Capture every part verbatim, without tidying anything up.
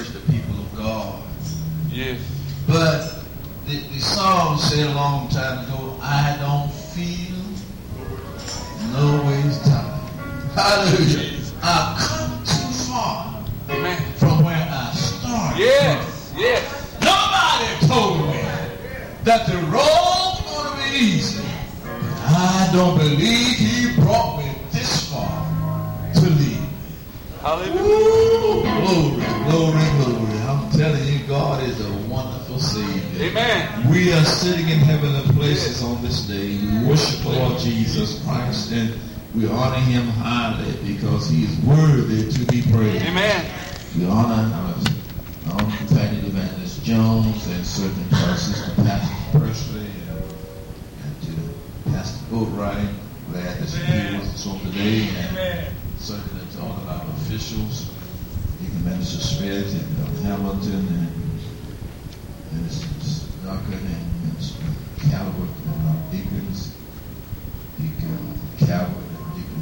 encourage the people of God. Yes. But the, the song said a long time ago, I don't feel no ways tired. Hallelujah. I've come too far Amen. from where I started. Yes. Yes. Nobody told me that the road's going to be easy. I don't believe he brought me this far to leave me. Hallelujah. Ooh, glory, glory, glory. I'm telling you, God is a wonderful Savior. Amen. We are sitting in heavenly places on this day. We worship the Lord Jesus Christ, and we honor him highly because he is worthy to be praised. Amen. We honor our, our own companion Evangelist Jones, and certainly to our sister Pastor Persley, and, and to Pastor Boatwright. Glad that you're here with us on today. And Amen. certainly to all of our officials, Deacon Minister Smith and uh, Hamilton and Minister Duncan and Minister Calvert and our deacons, Deacon Calvert and Deacon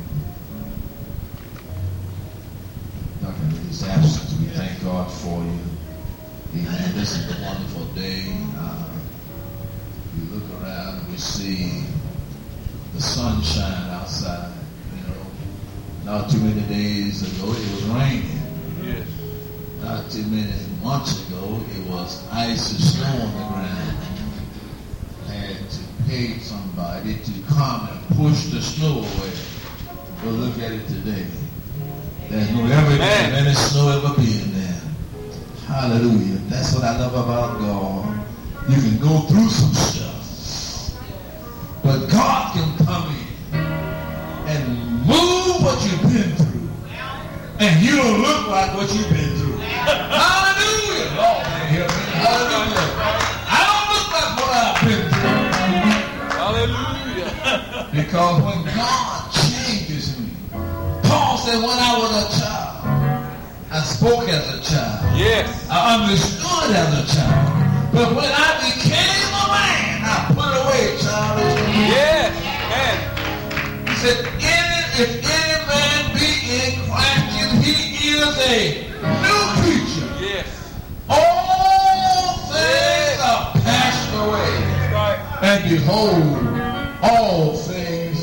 Duncan in his absence. We thank God for you. Amen. This is a wonderful day. Uh, we look around and we see the sunshine outside. Not too many days ago, it was raining. Yes. Not too many months ago, it was ice and snow on the ground. I had to pay somebody to come and push the snow away. But look at it today. There's no evidence of any snow ever being there. Hallelujah. That's what I love about God. You can go through some stuff, but God can come in and move what you've been through, and you don't look like what you've been through. Hallelujah. Lord, hear me. Hallelujah. I don't look like what I've been through. Hallelujah. Because when God changes me, Paul said, when I was a child, I spoke as a child. Yes. I understood as a child. But when I became a man, I put away childish things. Yes. Man. He said, if any man be in Christ, he is a new creature. Yes. All things are passed away. Right. And behold, all things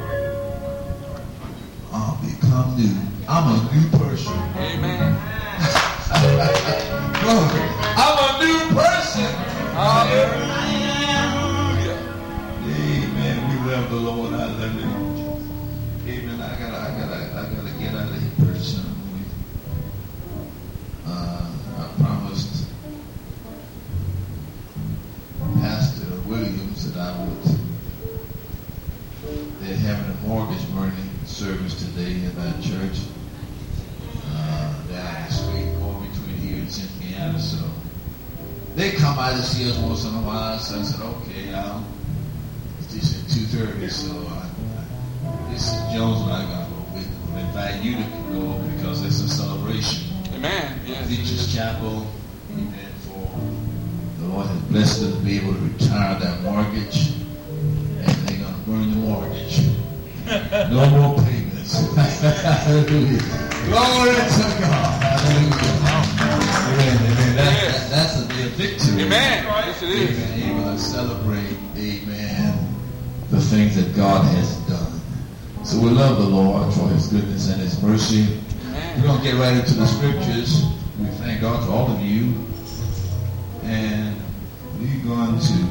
are become new. I'm a new person. Amen. Glory. I'm a new person. Hallelujah. Amen. We love the Lord. I love you. Amen. I gotta, I gotta, I gotta get out of here pretty soon. Uh, I promised Pastor Williams that I would. They're having a mortgage burning service today in that church uh, down the street, or between here and Cynthiana. So they come by to see us once in a while. So I said, okay, I'll. It's just at two thirty, so I. This is Jones and I got to go with. I invite you to go because it's a celebration. Amen. Yes. Beaches Chapel, amen, for the Lord has blessed them to be able to retire that mortgage, and they're going to burn the mortgage. No more payments. Hallelujah. Glory to God. Hallelujah. Amen. Amen. That, that, that's a day of victory. Amen. Yes, it is. Amen. Able to celebrate, amen, the things that God has done. So we love the Lord for his goodness and his mercy. Amen. We're going to get right into the scriptures. We thank God for all of you. And we're going to,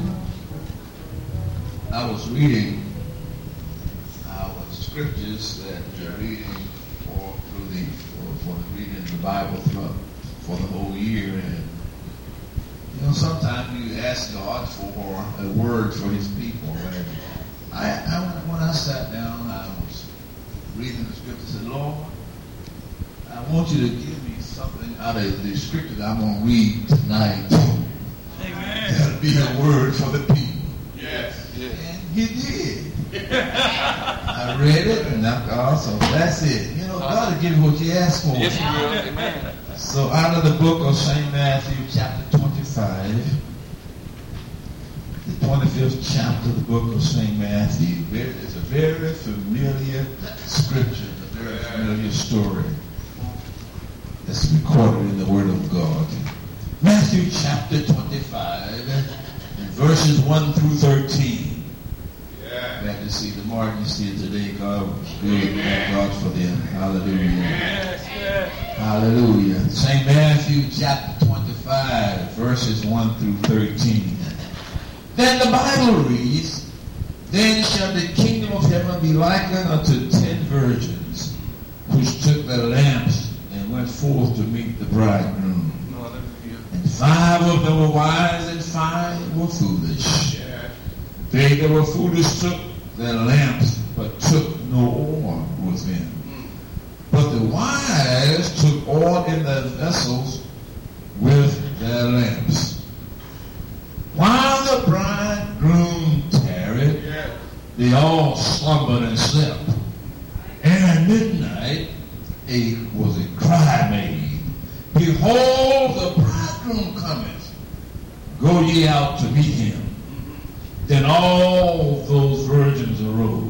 I was reading our scriptures that we're reading for, through the, for, for the reading of the Bible throughout, for the whole year. And, you know, sometimes you ask God for a word for his people. And I, I, when I sat down, I was reading the scripture and said, Lord, I want you to give me something out of the scripture that I'm going to read tonight. Amen. That'll be a word for the people. Yes. Yes. And he did. I read it, and I thought, so that's it. You know, God will give you what you ask for. Yes, he will. Amen. So out of the book of Saint Matthew, chapter twenty-five, the twenty-fifth chapter of the book of Saint Matthew. It's a very familiar scripture, a very familiar story that's recorded in the Word of God. Matthew chapter twenty-five, and verses one through thirteen. Yeah. Glad to see the Martins here today. God was good. Thank God for them. Hallelujah. Yes, yes. Hallelujah. Saint Matthew chapter twenty-five, verses one through thirteen. Then the Bible reads, "Then shall the kingdom of heaven be likened unto ten virgins, which took their lamps and went forth to meet the bridegroom. And five of them were wise, and five were foolish. Yeah. They that were foolish took their lamps, but took no oil with them. Mm. But the wise took oil in their vessels with their lamps. While the bridegroom tarried, yeah. they all slumbered and slept. And at midnight a, was a cry made, Behold, the bridegroom cometh. Go ye out to meet him. Then all those virgins arose.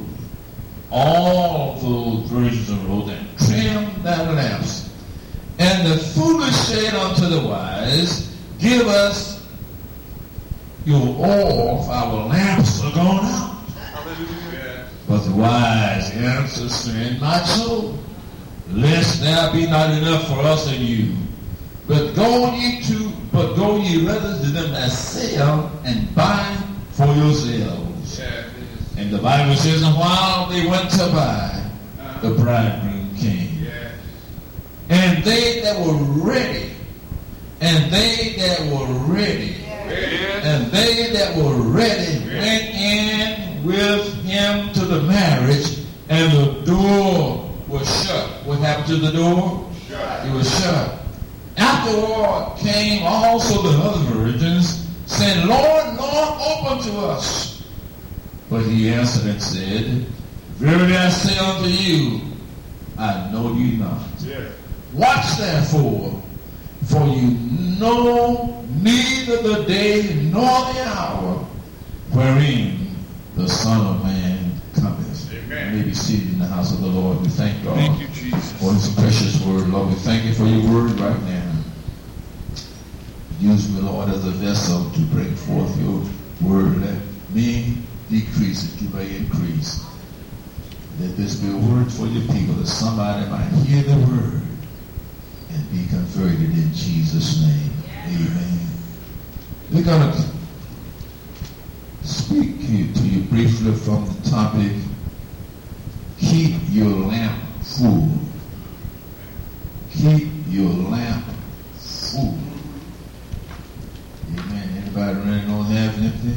All those virgins arose and trimmed their lamps. And the foolish said unto the wise, Give us your oil, for our lamps are gone out. Hallelujah. But the wise answered, saying, Not so, lest there be not enough for us and you. But go ye to, but go ye rather to them that sell and buy for yourselves. Yeah, and the Bible says, and while they went to buy, uh, the bridegroom came. Yeah. And they that were ready, and they that were ready, yeah. and they that were ready yeah. went in with him to the marriage, and the door was shut. What happened to the door? Shut. It was shut. Afterward came also the other virgins, saying, Lord, Lord, open to us. But he answered and said, Verily I say unto you, I know you not. Yeah. Watch therefore, for you know neither the day nor the hour wherein the Son of Man cometh. Amen. You may be seated in the house of the Lord. We thank God thank you, Jesus. for his precious word. Lord, we thank you for your word right now. Use me, Lord, as a vessel to bring forth your word. Let me decrease that you may increase. Let this be a word for your people, that somebody might hear the word and be converted in Jesus' name. Amen. We're going to speak to you briefly from the topic, Keep Your Lamp Full. Keep your lamp full. Amen. Anybody running on half empty?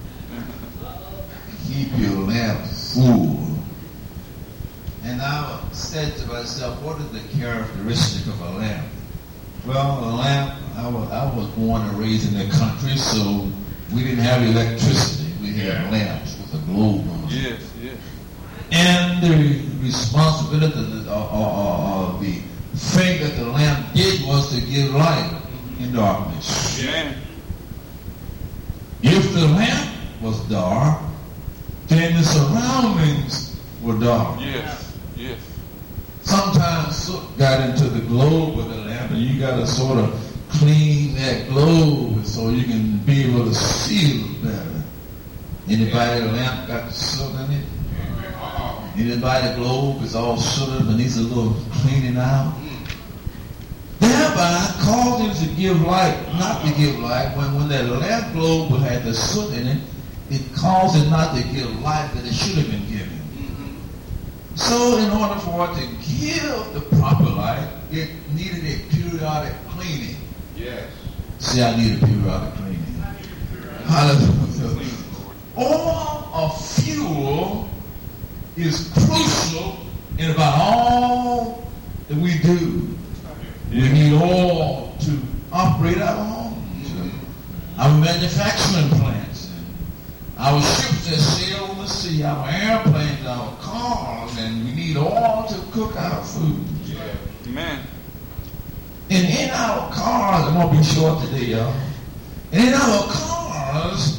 Keep your lamp full. And I said to myself, what is the characteristic of a lamp? Well, a lamp, I was, I was born and raised in the country, so we didn't have electricity. We had yeah. lamps with a globe on it. Yes, yes. And the responsibility of the, uh, uh, uh, the thing that the lamp did was to give light in darkness. Yeah. If the lamp was dark, then the surroundings were dark. Yes, yes. Sometimes soot got into the globe of the lamp, and you got to sort of clean that globe so you can be able to see it better. Anybody the lamp got soot in it? Anybody the globe is all sooted and needs a little cleaning out? Thereby causing to give light, not to give light. When, when that lamp globe had the soot in it, it caused it not to give light that it should have been given. Mm-hmm. So in order for it to give the proper light, it needed a periodic cleaning. Yes. See, I need a periodic cleaning. Hallelujah. Oil or fuel is crucial in about all that we do. We need oil to operate our homes, mm-hmm. our manufacturing plants, and our ships that sail on the sea, our airplanes, our cars, and we need oil to cook our food. Yeah. Amen. And in our cars, I'm going to be short today, y'all. And in our cars,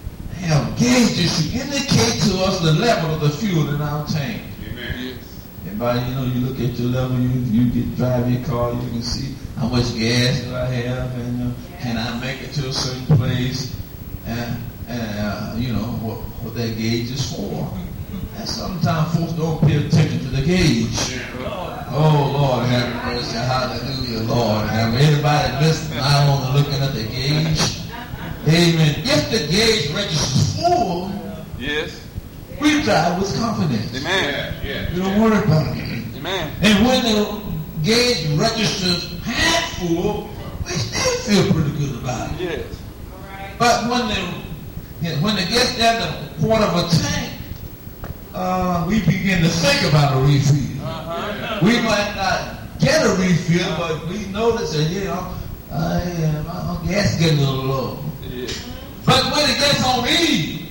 have gauges to indicate to us the level of the fuel in our tank. Amen. Yes. Everybody, you know, you look at your level, you you get drive your car, you can see how much gas do I have, and uh, can I make it to a certain place, and, and uh, you know what, what that gauge is for. And sometimes folks don't pay attention to the gauge. Oh Lord, have mercy, hallelujah, Lord. Have anybody listening not only looking at the gauge? Amen. If the gauge registers full, yes, we drive with confidence. Amen. Yeah, yeah, We don't worry about it. Amen. And when the gauge registers half full, we still feel pretty good about it. Yes. But when the when it gets down to a quarter of a tank, uh, we begin to think about a refill. Uh-huh. We might not get a refill, but we notice that, you know, uh, yeah, my, my gas is getting a little low. Yeah. But when it gets on E,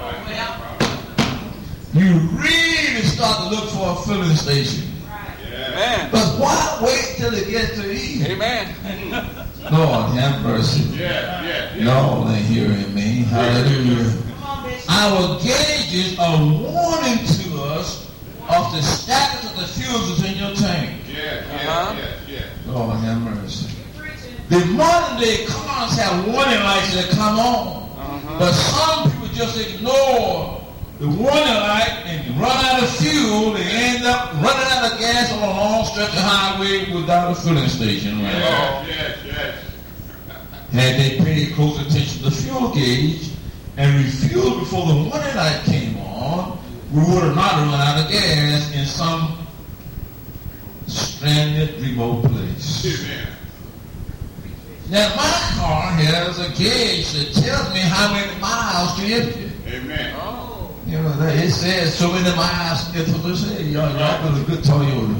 you really start to look for a filling station. Amen. But why wait till it gets to E? Amen. Lord, have mercy. Yeah, yeah, yeah. Y'all ain't hearing me. Hallelujah. Our gauges are warning to us of the status of the fuels in your tank. Yeah, Uh-huh. yeah, yeah, yeah. Lord, have mercy. The modern day cars have warning lights that come on. Uh-huh. But some people just ignore the warning light and run out of fuel. They end up running out of gas on a long stretch of highway without a filling station. Right? Yes, yes, yes. Had they paid close attention to the fuel gauge and refueled before the warning light came on, we would have not run out of gas in some stranded remote place. Amen. Now my car has a gauge that tells me how many miles to empty. Amen. Oh. You know, that it says so many miles. It's what they say. Y'all, y'all got a good Toyota.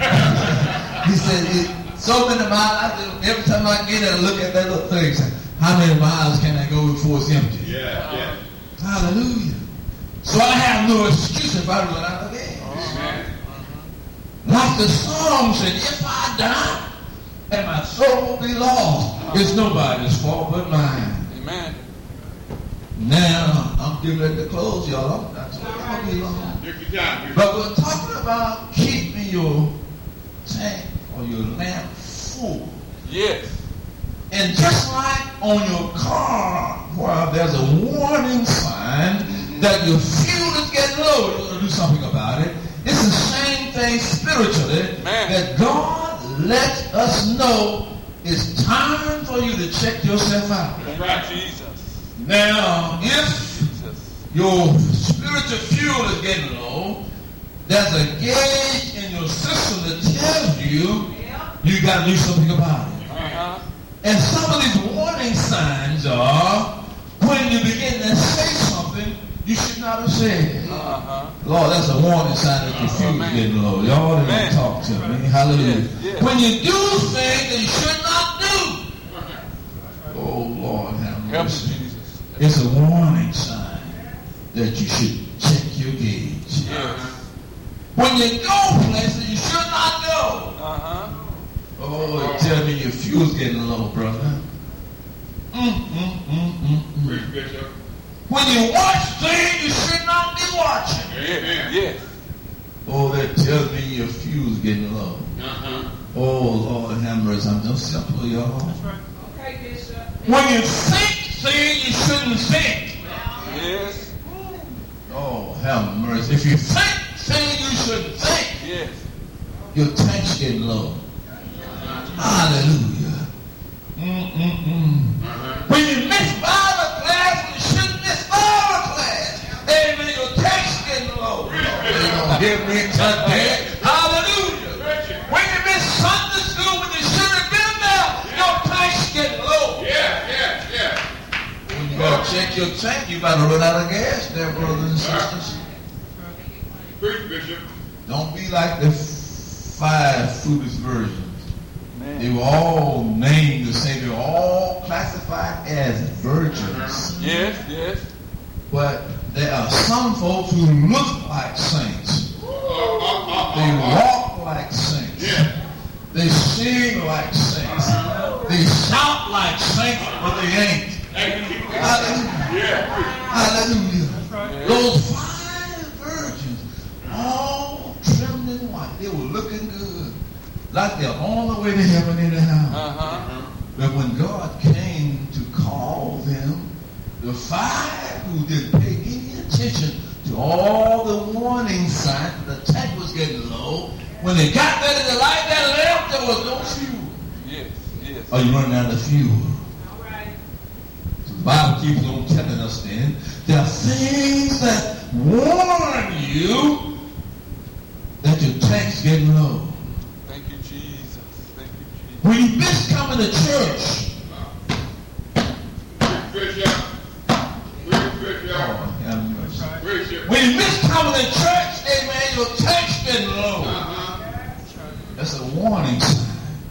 He said, it, so many miles. Every time I get there, I look at that little thing. Say, how many miles can I go before it's empty? Yeah, yeah. Hallelujah. So I have no excuse if I run out of gas. Amen. Like the song said, if I die and my soul will be lost, it's nobody's fault but mine. Amen. Now, I'm getting ready to close, y'all. I'm not going to be long. Take your time. But we're talking about keeping your tank or your lamp full. Yes. And just like on your car, where there's a warning sign that your fuel is getting low, you're going to do something about it. It's the same thing spiritually, Man. that God lets us know it's time for you to check yourself out. Thank Right. you, Jesus. Now, if Jesus. your spiritual fuel is getting low, there's a gauge in your system that tells you you got to do something about it. Uh-huh. And some of these warning signs are when you begin to say something you should not have said. Uh-huh. Lord, that's a warning sign that your fuel is getting low. Y'all didn't Amen. talk to me. Hallelujah. Yes, yes. When you do things that you should not do. Oh, Lord, have Help us, mercy. Jesus. It's a warning sign that you should check your gauge. Yes. When you go places you should not go. Uh-huh. Oh, tell me your fuel's getting low, brother. Mm, mm, mm, mm, mm. Preach, Bishop. When you watch things you should not be watching. Amen. Yes. Oh, that tells me your fuel's getting low. Uh-huh. Oh, Lord have mercy. I'm no simple, y'all. Okay, Bishop. When you think things you shouldn't think. Yes. Oh, have mercy. If you think things you shouldn't think, Yes. your tank's getting low. Hallelujah. Mm-mm-mm. Uh-huh. When you miss Bible class, when you shouldn't miss Bible class. Amen. Your tank's getting low. They don't hear me today. Hallelujah. When you miss Sunday school when you should have been there, your tank's getting low. Yeah, yeah, yeah. When you gotta check your tank, you gotta run out of gas there, brothers and sisters. Preach, Bishop. Don't be like the five foolish virgins. They Man. were all named the same. They were all classified as virgins. Yes, yes. But there are some folks who look like saints. Uh, uh, uh, They uh, walk like saints. Yeah. They sing like saints. They shout like saints, but they ain't. Hallelujah. Yeah. Hallelujah. Yeah. Those five virgins, all trimmed in white. they were looking good. Like they're on the way to heaven anyhow. Uh-huh. But when God came to call them, the five who didn't pay any attention to all the warning signs, the tank was getting low. When they got ready to light that lamp, there was no fuel. Yes, yes. Oh, you running out of fuel. All right. So the Bible keeps on telling us then, there are things that warn you that your tank's getting low. Thank you, Jesus. Thank you, Jesus. When you miss coming to church, oh, have mercy. When you miss coming to church, amen, your tank's getting low. That's a warning sign.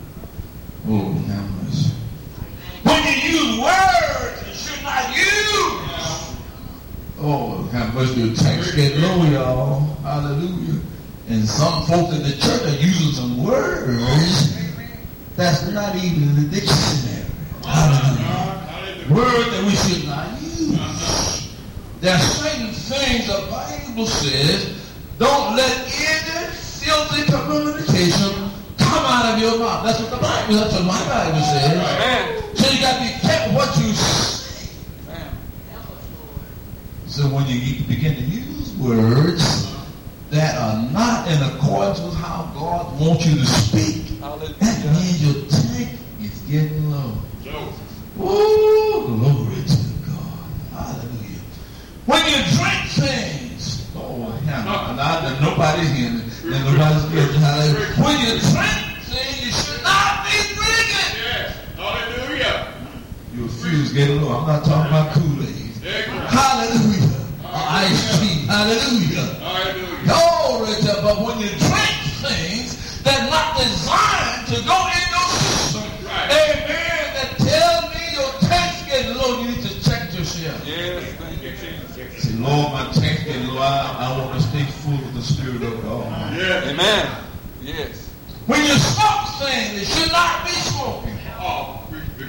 Oh, have mercy. When you use words you should not use. Oh, have mercy. Your tank's getting low, y'all. Hallelujah. And some folks in the church are using some words that's not even in the dictionary. Hallelujah. Words that we should not use. There are certain things the Bible says, don't let any filthy communication come out of your mouth. That's what the Bible, that's what my Bible says. Amen. So you got to be careful what you say. Amen. So when you begin to use words that are not in accordance with how God wants you to speak, hallelujah, that means your tank is getting low. Ooh, glory to God. Hallelujah. When you drink things, oh, hallelujah. Nobody's hearing it. And nobody's hearing it. When you drink things, you should not be drinking. Yes. Hallelujah. Your fuse getting low. I'm not talking about Kool-Aid. Hallelujah. Or iced tea. Hallelujah. Hallelujah. Glory to God. But when you drink things that are not designed to go in your system, amen, that tell me your tank's getting low, you need to check yourself. Yes, thank you, Jesus. Say, Lord, my tank's getting low. I, I want to stay full of the Spirit of God. Yes. Amen. Yes. When you smoke things, it should not be smoking. Oh,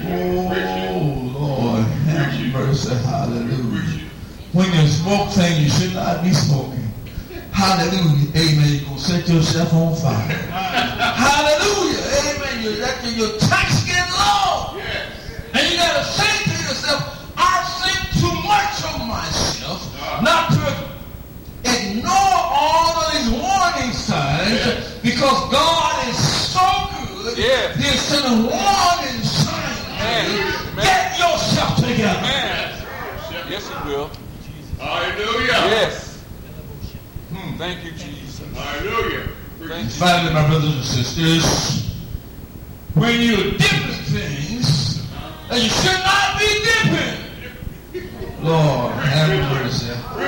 oh Lord, have mercy. Hallelujah. When you smoke things, you should not be smoking. Hallelujah. Amen. You're going to set yourself on fire. Hallelujah. Amen. You're letting your tank's get low. Yes. And you got to say to yourself, I think too much of myself not to ignore all of these warning signs, yes, because God is so good. Yes. He's sending warning signs. Amen. Get yourself together. Amen. Yes, He will. Hallelujah. Yes. Hmm. Thank you, Jesus. Hallelujah. Thank you. Finally, my brothers and sisters, when you dip in things, and you should not be dipping. Lord, have mercy.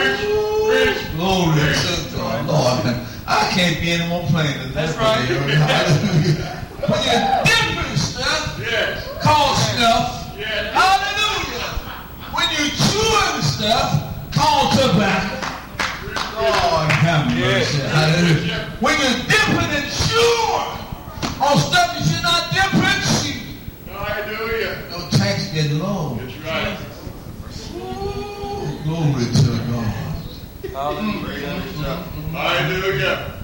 Glory to God. Lord, I can't be any more plain than that. That's right. Hallelujah. When you're dipping stuff, Yes. called stuff, Yes. hallelujah. When you're chewing stuff, called tobacco. Lord, have mercy. Yes. Hallelujah. When you're dipping and chewing on stuff you should not dip and chew, Hallelujah. no tax get low. That's right. Ooh, glory to God. Hallelujah. Hallelujah.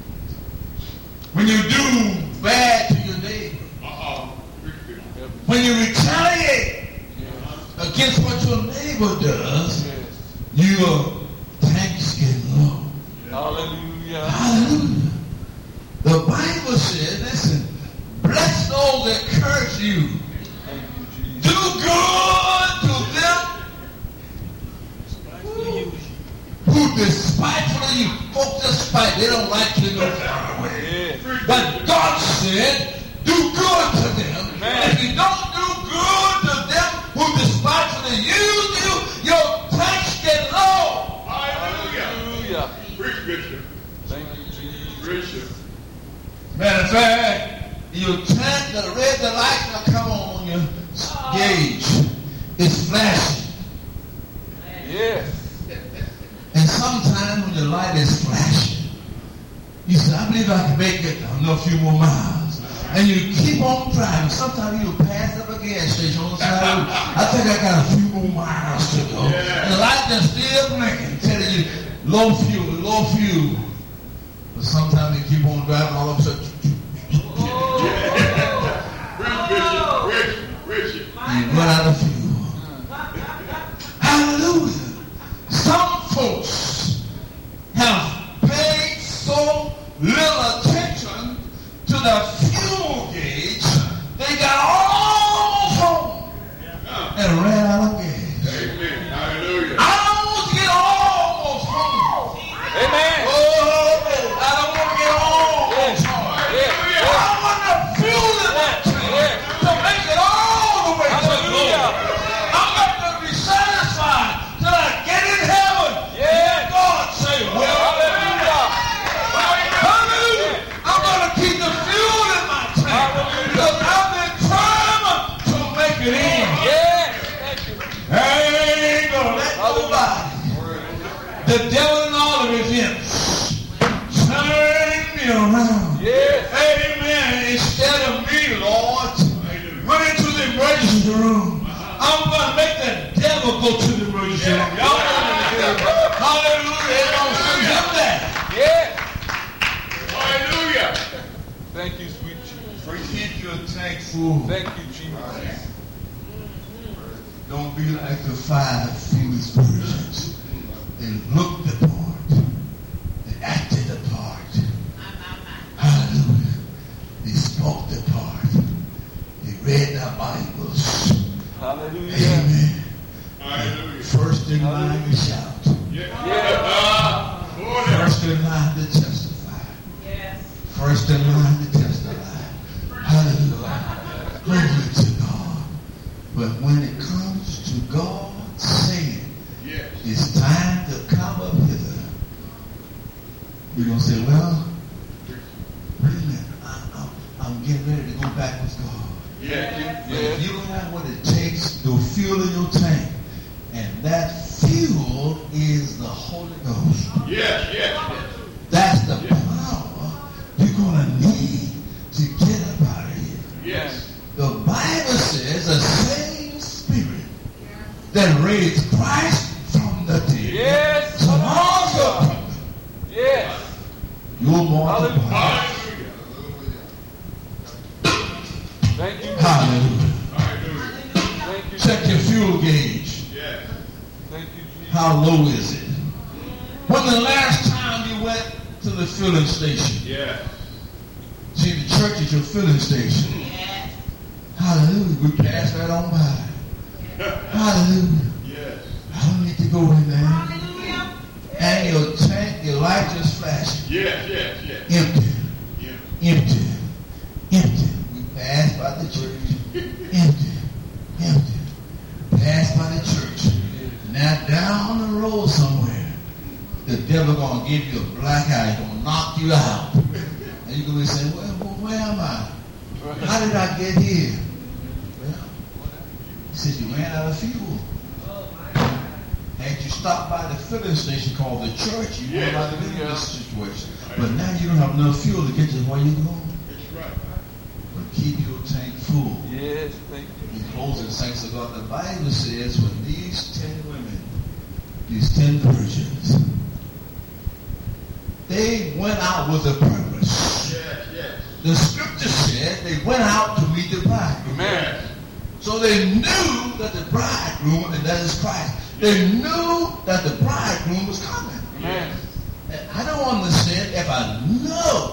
When you do bad to your neighbor, Uh-oh. when you retaliate against what your neighbor does, your tanks get low. Hallelujah. Hallelujah. The Bible says, listen, bless those that curse you. Thank you, Jesus. Do good to them who despitefully you. Folks despite, they don't like you no far away. Yes. But God said, do good to them. Amen. If you don't do good to them who despitefully use you, your tanks get low. Hallelujah. Hallelujah. Preach, Bishop. Thank you, Jesus. Bishop. Matter of fact, your tank, the red the light will come on your gauge. It's flashing. Yes. And sometimes when the light is flashing, you say, I believe I can make it a few more miles. And you keep on driving. Sometimes you'll pass up a gas station on the side of the road. I think I got a few more miles to go. Yeah. And the light is still blinking, telling you low fuel, low fuel. But sometimes they keep on driving all of a sudden. Rich, rich, rich. You run out of fuel. Hallelujah. Some folks have paid so little attention to the fuel gauge, they got almost home and ran out of gas. Amen. Hallelujah. I don't want to get almost home. Amen. Oh, I don't want to get almost home. Hallelujah. I want the fuel in my tank to make it all the way to the Lord. I'm not going to be satisfied till I get in heaven. And God say, well, Hallelujah. hallelujah. I'm going to keep the fuel in my tank because I've been trying to make it in. Yes. Thank you. I ain't going to let nobody, the devil and all of his imps, turn me around. Yes. Amen. Instead of me, Lord, run into the emergency room, I'm going to make the devil go to the emergency room. Y'all know that. Hallelujah. They're going to send him there. Yes. Hallelujah. Thank you, sweet Jesus. So keep your tank full. Thank you, Jesus. Don't be like the five foolish virgins. They looked the part. They acted the part. Hallelujah. They spoke the part. They read their Bibles. Hallelujah. Amen. Hallelujah. First in line to shout. Yeah. Yeah. First in line to testify. First in line to testify. Hallelujah. Glory to God. But when it comes to God saying, Yes. it's time to come up hither, you're going to say, well, wait a minute. I, I, I'm getting ready to go back with God. Yeah. But if you don't have what it takes to fuel in your tank, and that fuel is the Holy Ghost. Yes, yes, yes. That's the power you're going to need to get up out of here. Yes. The Bible says the same Spirit that raised Christ from the dead Yes. shall also come. Yes. You're multiply. Hallelujah. Thank you. Hallelujah. Hallelujah. Thank you. Check your fuel gauge. Yes. Thank you, Jesus. How low is it? When the last time you went to the filling station? Yes. See, the church is your filling station. Hallelujah. We pass that on by. Hallelujah. Yes. I don't need to go in there. And your tank, your light just flashing. Yes, yes, yes. Empty. Yeah. Empty. Empty. We pass by the church. Empty. Empty. Pass by the church. Now down the road somewhere, the devil gonna give you a black eye. He's gonna knock you out. And you're gonna be saying, well, well, where am I? How did I get here? Well, he says you ran out of fuel. And you stopped by the filling station called the church, you Yeah. went out of this situation. But now you don't have enough fuel to get you where you're going. That's right. But keep your tank full. Yes. Thank you. In closing, saints of God, the Bible says when these ten women, these ten virgins, they went out with a purpose. Yes, yes. The scripture said they went out to meet the bridegroom. Amen. So they knew that the bridegroom, and that is Christ, they knew that the bridegroom was coming. Amen. And I don't understand if I know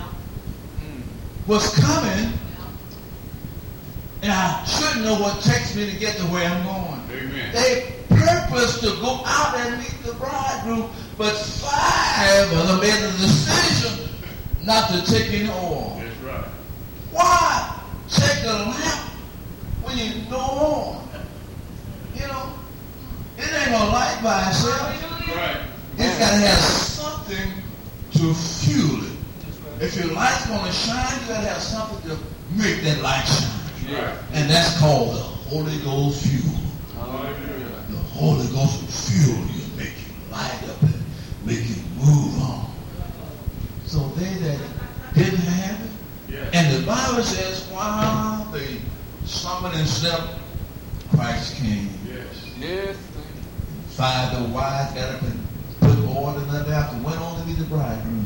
what's coming, and I should know what takes me to get to where I'm going. Amen. They purpose to go out and meet the bridegroom, but five of them made a decision not to take any oil. That's right. Why take a lamp when you no oil? You know, it ain't gonna light by itself. Right. It's gotta have something to fuel it. If your light's gonna shine, you gotta have something to make that light shine. Right. And that's called the Holy Ghost fuel. Hallelujah. The Holy Ghost will fuel you, make you light up and make you move on. So they that didn't have it, Yes. and the Bible says while they summoned and slept, Christ came. Yes. Yes. Five of the wives got up and put oil in their lamp and went on to be the bridegroom.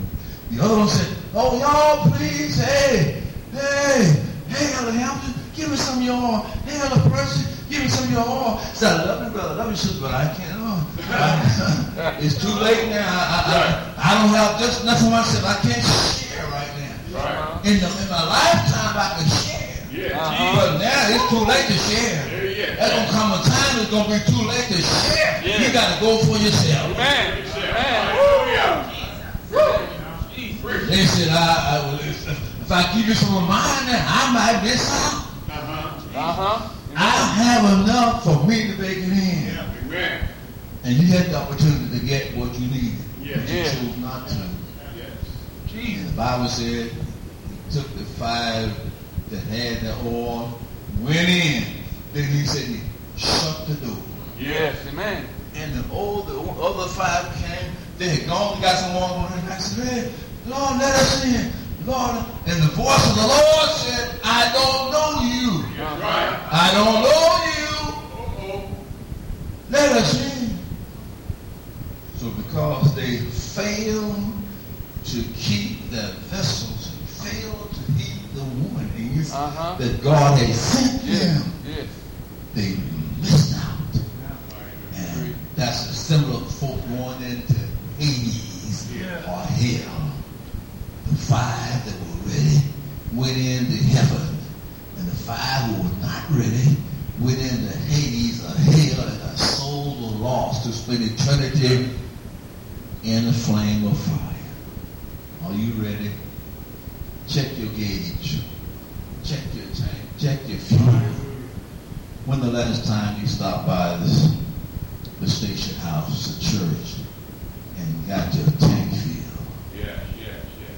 The other one said, oh, y'all, please, hey, hey, hey, Elder Hampton, give me some of your oil. Hey, Elder Percy, give me some of your oil. I said, I love you, brother, I love you, sister, but I can't. Oh, I, it's too late now. I, I, I, I don't have just nothing for myself. I can't share right now. Right. In, the, in my lifetime, I can share. Yeah. Uh-huh. But now it's too late to share. Yeah, yeah. There's going to come a time it's going to be too late to share. Yeah. You got to go for yourself. Amen. Amen. Hallelujah. They said, I, I, if, if I give you some of mine, then I might miss out. Uh-huh. Uh-huh. I have enough for me to make it in. Yeah. Amen. And you had the opportunity to get what you needed. Yeah. But you Yeah. chose not to. Yes. And the Bible said he took the five that had the oil, went in. Then he said he shut the door. Yes. Amen. And the old, the other five came. They had gone and got some water. And I said, hey, Lord, let us in. Lord. And the voice of the Lord said, I don't know you. That's right. I don't know you. Uh-oh. Let us in. So because they failed to keep their vessels, failed to heed the warnings Uh-huh. that God had sent Yes. them, Yes. they missed out. And that's a symbol of folk going into Hades or hell. The five that were ready went into heaven. And the five who were not ready went into Hades or hell, and their souls were lost to spend eternity in the flame of fire. Are you ready? Check your gauge. Check your tank. Check your fuel. When the last time you stopped by this the station house, the church, and got your tank filled? Yes, yes, yes.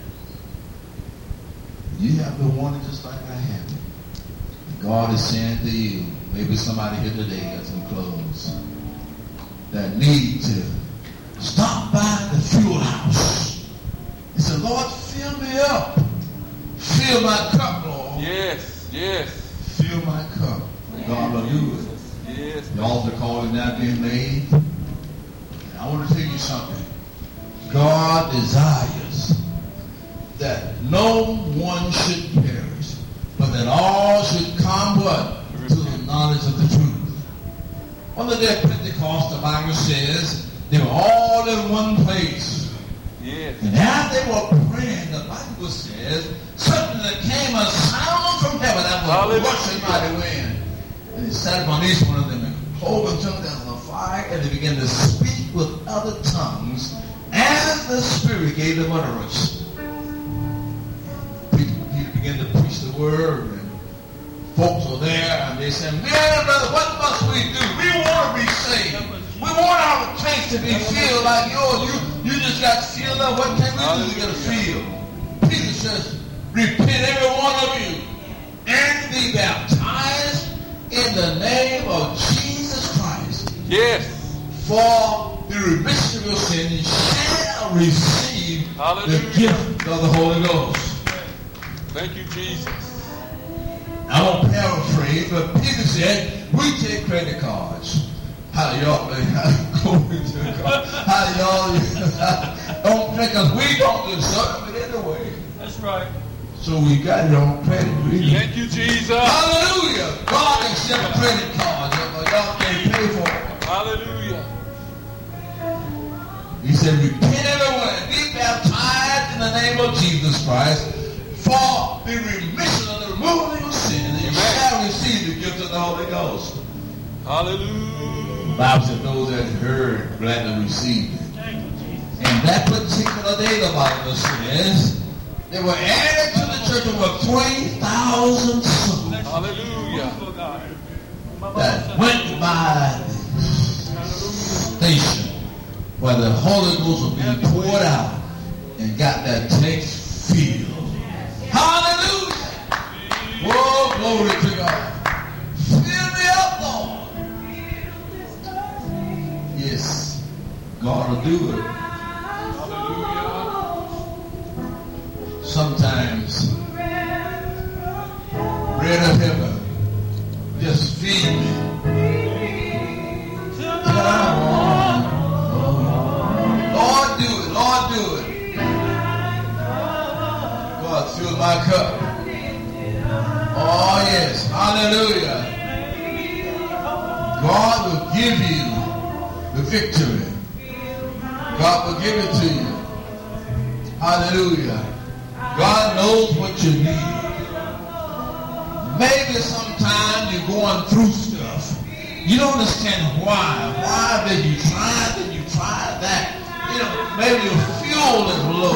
You have been wanting just like I have. And God is saying to you, maybe somebody here today as we close, that need to stop by the fuel house and say, Lord, fill me up. Fill my cup, Lord. Yes. Yes. Fill my cup. God will do it. Yes. The altar call is now being made. And I want to tell you something. God desires that no one should perish, but that all should come what? To the knowledge of the truth. On the day of Pentecost, the Bible says, they were all in one place. Yes. And as they were praying, the Bible says, suddenly there came a sound from heaven that was Hallelujah. rushing mighty wind. And it sat upon each one of them and cloven tongues out of the fire, and they began to speak with other tongues as the Spirit gave them utterance. Peter, Peter began to preach the word, and folks were there, and they said, man, brother, what must we do? We want to be saved. We want our tanks to be filled like yours. You, you just got filled up. What can we do to get a fill? Peter says, repent every one of you and be baptized in the name of Jesus Christ. Yes. For the remission of your sin, you shall receive Hallelujah. the gift of the Holy Ghost. Thank you, Jesus. I won't paraphrase, but Peter said, we take credit cards. How y'all go into the car? How y'all don't because we don't deserve it anyway. That's right. So we got it on credit. We, Thank you, Jesus. hallelujah! God accepts credit cards, but y'all can't pay for it. Hallelujah. He said, repent everyone, be baptized in the name of Jesus Christ for the remission of the removal of your sin, and you Amen. shall receive the gift of the Holy Ghost. Hallelujah. The Bible said those that heard gladly received it. Thank you, Jesus. And that particular day, the Bible says, they were added to the church over three thousand souls Hallelujah. Oh, God. that went by the station where the Holy Ghost was being poured out and got that tank filled. Hallelujah! Whoa, glory to God. Fill me up, Lord. Yes, God will do it. Sometimes, bread of heaven, just feed me. Till I want. Lord, do it. Lord, do it. my cup. Oh yes, hallelujah. God will give you the victory. God will give it to you. Hallelujah. God knows what you need. Maybe sometimes you're going through stuff. You don't understand why. Why did you try? Did you try that? You know, maybe your fuel is low.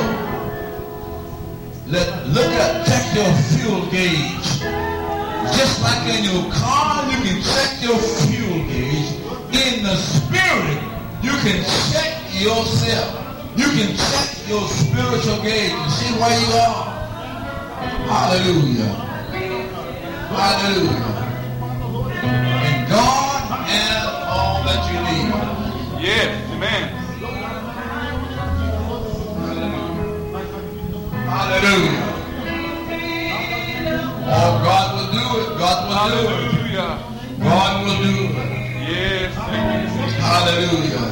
Let, look at, check your fuel gauge. Just like in your car, you can check your fuel gauge. In the spirit, you can check yourself. You can check your spiritual gauge and see where you are. Hallelujah. Hallelujah. And God has all that you need. Yes, amen. Hallelujah. Oh, God will do it. God will do it. Hallelujah. God will do it. Yes, thank you. Hallelujah.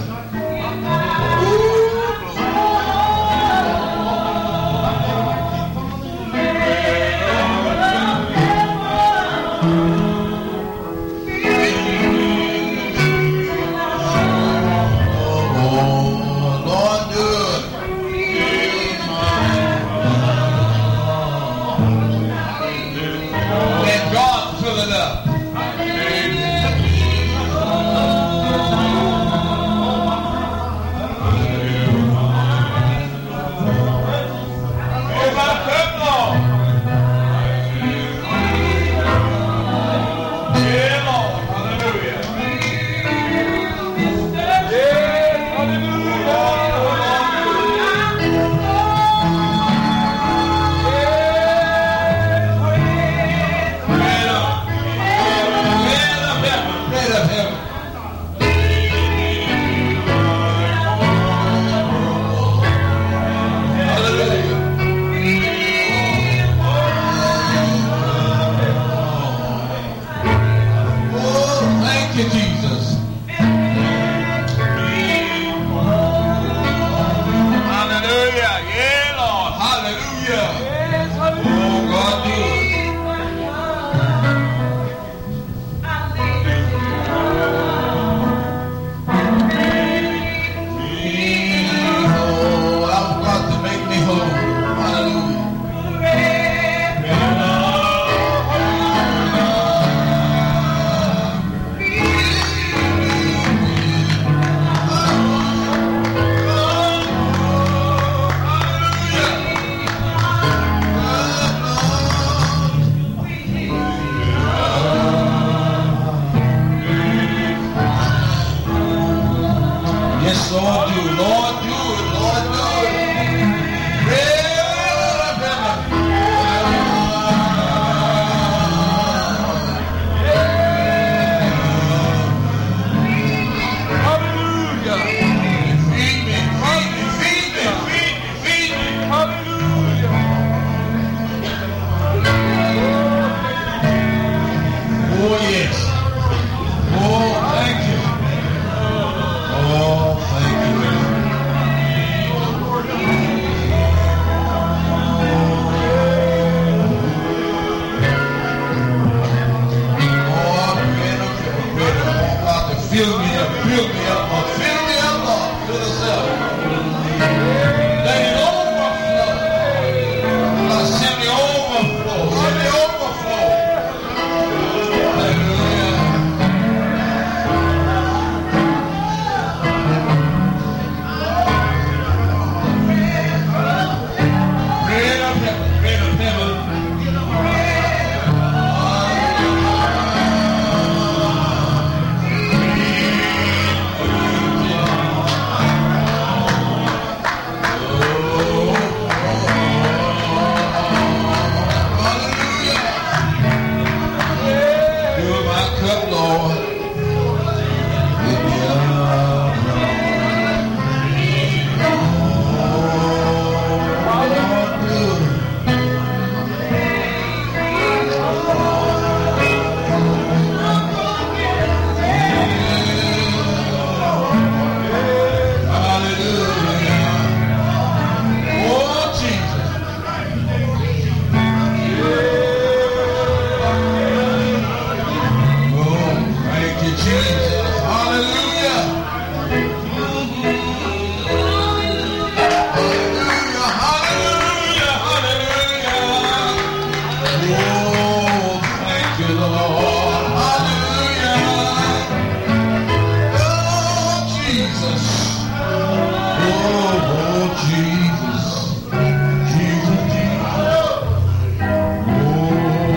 Jesus. Oh, oh, Jesus. Jesus, Jesus. Oh,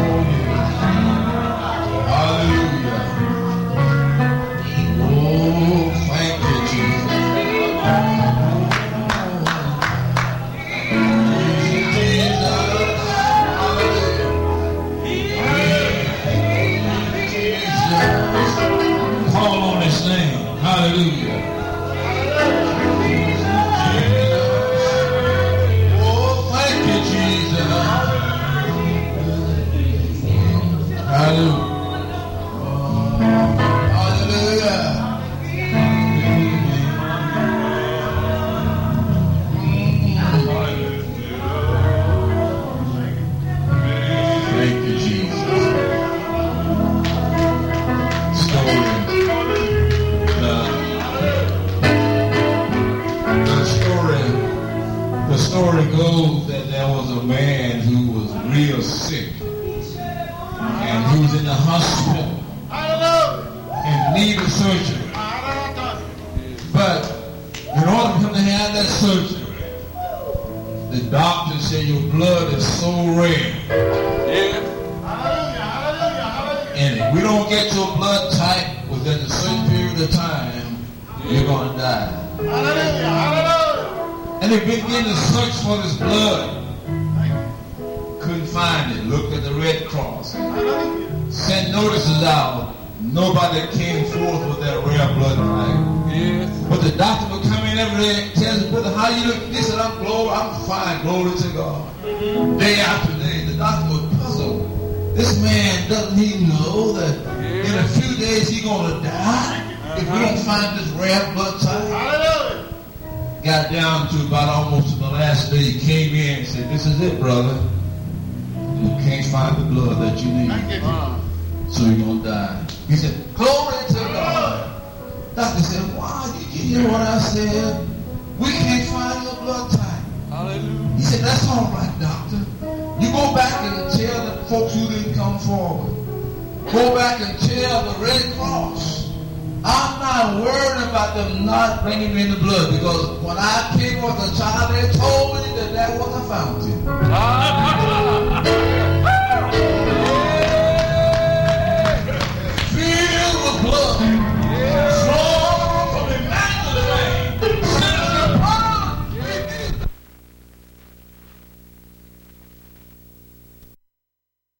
hallelujah. Oh, thank you, Jesus. Call on his name. Hallelujah. Oh, thank you, Jesus. Hallelujah. Hallelujah. Thank you, Jesus. Story. The, the story. The story goes that there was a man who was real sick, and he was in the hospital and needed surgery. But in order for him to have that surgery, the doctor said your blood is so red. Yes. And if we don't get your blood type within a certain period of time, you're going to die. And they began to search for this blood. Couldn't find it. Looked at the Red Cross. Sent notices out. Nobody came forth with that rare blood type. Yes. But the doctor would come in every day and tell us, brother, how you look? He said, I'm glory, I'm fine, glory to God. Day after day, the doctor was puzzled. This man, doesn't he know that in a few days he's going to die if we don't find this rare blood type? Got down to about almost to the last day. He came in and said, this is it, brother. You can't find the blood that you need. So you're going to die. He said, glory to God. Doctor said, why did you hear what I said? We can't find your blood type. Hallelujah. He said, that's all right, doctor. You go back and tell the folks who didn't come forward. Go back and tell the Red Cross. I'm not worried about them not bringing me the blood, because when I came with a child, they told me that that was a fountain. Ah,